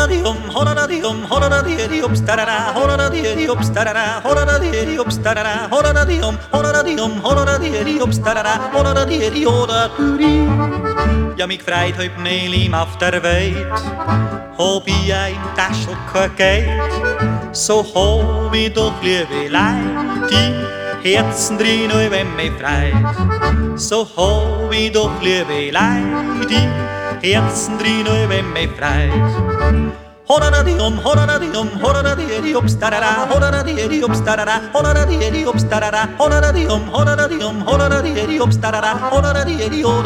Ja, mich freit heut Melim auf der Welt, hab ich ein Taschel kein Geld, so hab ich doch liebe Leid, die Herzen drin, wenn mich freit. So hab ich doch liebe Leid, die Herzen drin, wenn mich freit. Horadadium, horadadium, horadadium, starara, horadadium, starara, horadadium, starara, horadadium, horadadium, horadadium, starara, horadadium,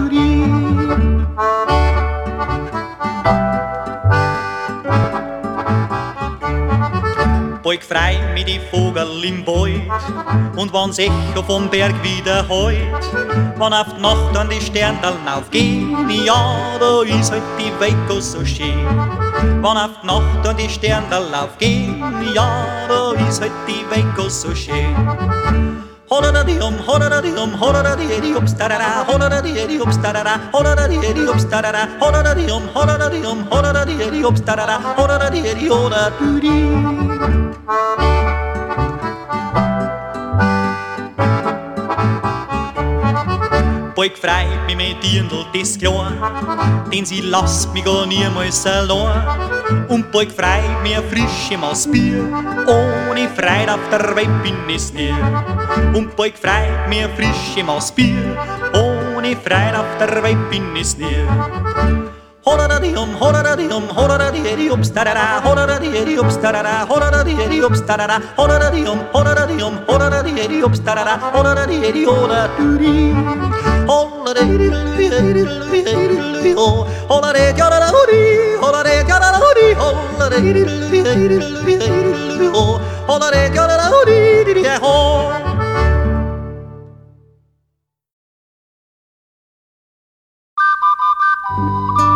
Beug frei mit die Vogel im Wald und wann's Echo vom Berg wieder heut, wann auf die Nacht an die Sterntallen aufgehen, ja, da ist halt die Welt so schön. Wann auf die Nacht an die Sterntallen aufgehen, ja, da ist halt die Welt so schön. Horadadium, horadadium, horadadium, starara, horadadium, starara, horadadium, starara, horadadium, horadadium, horadadium, starara, horadadium, Beug frei mich mit Dirndl, das klar, denn sie lasst mich gar niemals allein. Und beug frei mir frische Maß Bier, ohne Freit auf der Welt bin ich's nie. Und beug frei mir frische Maß Bier, ohne Freit auf der Welt bin ich's nie. Horadadium, horadadium, horadadium, starara, horadadium, starara, horadadium, starara, horadadium, horadadium, horadadium, starara, horadadium, Horadadium.